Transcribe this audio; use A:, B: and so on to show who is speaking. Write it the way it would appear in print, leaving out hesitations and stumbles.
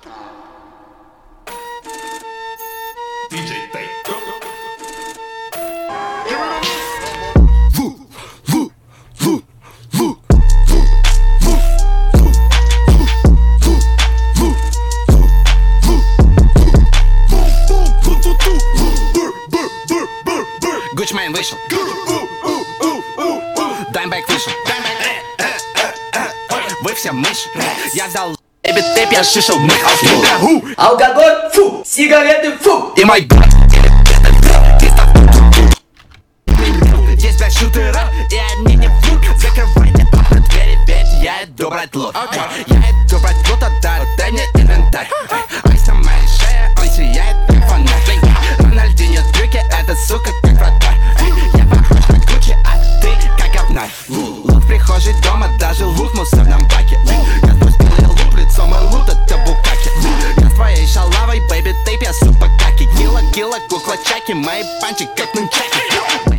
A: DJ Tay.
B: Гучмейн вышел, Даймбэк вышел. Вы все мышь. Я взял тэп, я шишел мых.
C: Алкоголь, фу, сигареты, фу.
B: И мой брат. Здесь блядь шутера, и они не врут. Закрывайте окна, двери, ведь я иду брать лут. Я иду брать лут, дай мне инвентарь. Айс на моей шее, он сияет как фонарь. Рональдинho трюки, эта сука как вратарь. Я похож на Гуччи, а ты как говнарь. Лут в прихожей дома, даже лут в мусорном баке. Я спустил луп, лицо мой лут, это букаки. Я с твоей шалавой, бэйби, тейп, я супа каки. Килла, кукла, чаки, мои панчи как нунчаки.